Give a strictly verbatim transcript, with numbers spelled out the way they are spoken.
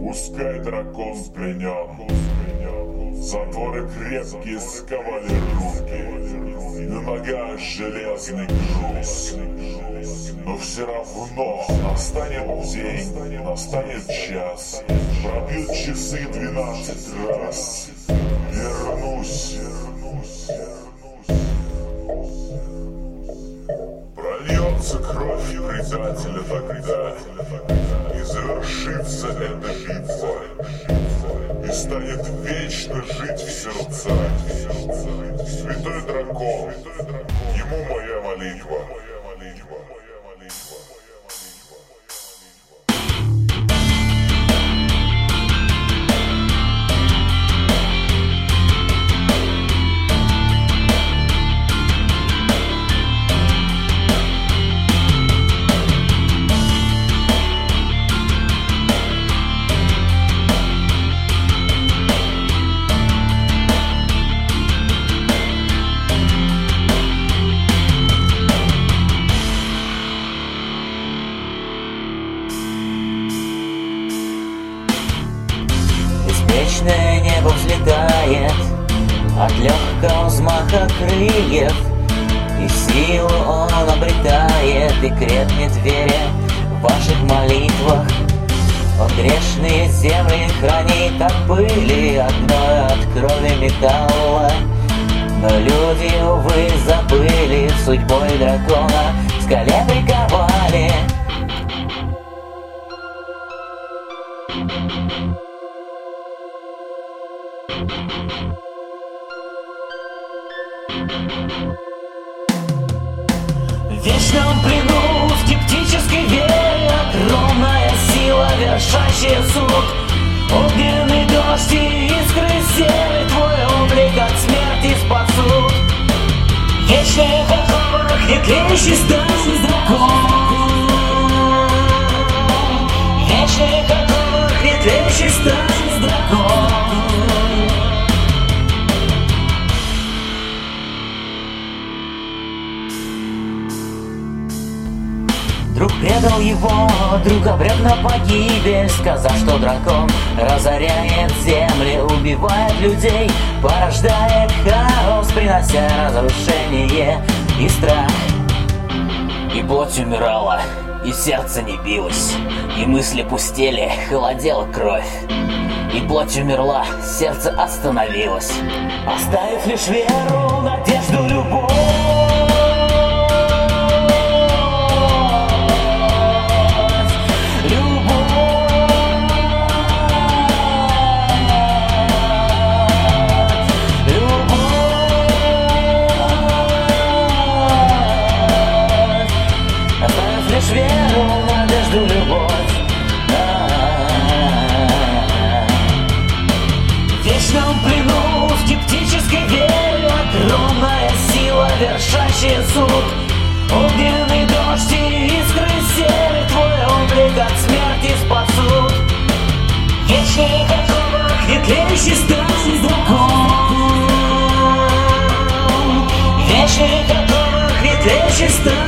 Пускай дракон пленен, затворы крепкие сковали руки, на ногах железный груз. Но все равно настанет день, настанет час, пробьют часы двенадцать раз. Вернусь, прольется кровь предателя тогда, и завершится эта битва, и станет вечно жить в сердцах. Святой дракон, ему моя молитва. Вечное небо взлетает от легкого взмаха крыльев, и силу он обретает и крепнет в вере в ваших молитвах. Он грешные земли хранит от пыли, от гноя, от крови металла. Но люди, увы, забыли, судьбой дракона к скале приковали. В вечном плену, в скептической вере, огромная сила, вершащая суд. Огненный дождь и искры серы, твой облик от смерти спасут. Вечных оковах не тлеющий сталь дракон. Вечных оковах не тлеющий сталь дракон. Друг предал его, друг обрек на погибель, сказав, что дракон разоряет земли, убивает людей, порождает хаос, принося разрушение и страх. И плоть умирала, и сердце не билось, и мысли пустели, холодела кровь. И плоть умерла, сердце остановилось, оставив лишь веру, надежду, любовь. Веру, надежду, любовь. В вечном плену, в скептической вере, огромная сила, вершащая суд. Огненный дождь и искры серы, твой облик от смерти спасут. В вечных оковах не тлеющий сталь дракон. В вечных оковах не тлеющий сталь.